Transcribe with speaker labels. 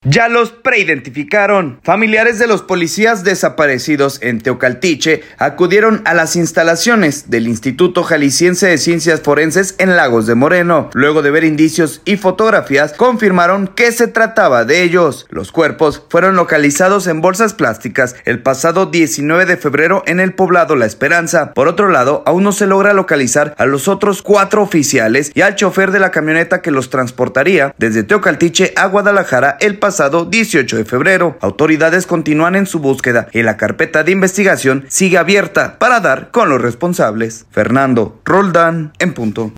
Speaker 1: Ya los preidentificaron. Familiares de los policías desaparecidos en Teocaltiche acudieron a las instalaciones del Instituto Jalisciense de Ciencias Forenses en Lagos de Moreno. Luego de ver indicios y fotografías, confirmaron que se trataba de ellos. Los cuerpos fueron localizados en bolsas plásticas el pasado 19 de febrero en el poblado La Esperanza. Por otro lado, aún no se logra localizar a los otros 4 oficiales y al chofer de la camioneta que los transportaría desde Teocaltiche a Guadalajara el pasado 18 de febrero. Autoridades continúan en su búsqueda y la carpeta de investigación sigue abierta para dar con los responsables. Fernando Roldán, en punto.